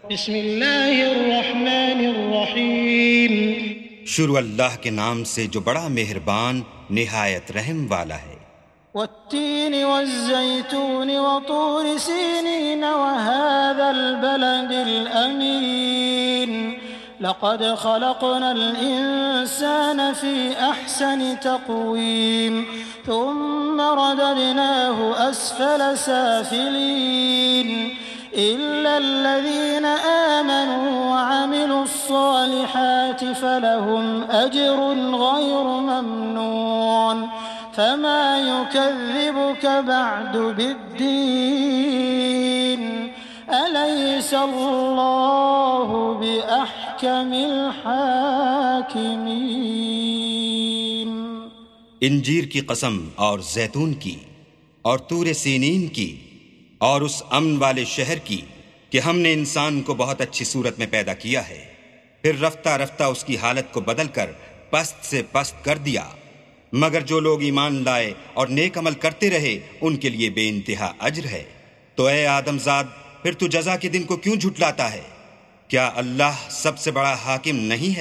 बिस्मिल्लाहिर्रहमानिर्रहीम। शुरू अल्लाह के नाम से जो बड़ा मेहरबान निहायत रहम वाला है। वत्तीन वज़्ज़ैतून वतूर सीनीन वहाज़ल बलदिल अमीन। लक़द खलक़नल इंसान फ़ी अहसनि तक़वीम थुम्मा रददनाहु अस्फल साफ़िलीन इल्ला अल्लज़ीन आमनू वअमिलुस्सालिहाति फलहुम अज्रुन गैरु ममनून फमा युकज़्ज़िबुक बअदु बिद्दीन अलैसल्लाहु बिअहकमिल हाकिमीन। इंजीर की कसम और जैतून की और तूरे सीनीन की और उस अमन वाले शहर की कि हमने इंसान को बहुत अच्छी सूरत में पैदा किया है, फिर रफ्ता रफ्ता उसकी हालत को बदलकर पस्त से पस्त कर दिया। मगर जो लोग ईमान लाए और नेक अमल करते रहे उनके लिए बेइंतहा अज्र है। तो ए आदमजाद, फिर तू जज़ा के दिन को क्यों झुटलाता है? क्या अल्लाह सबसे बड़ा हाकिम नहीं है?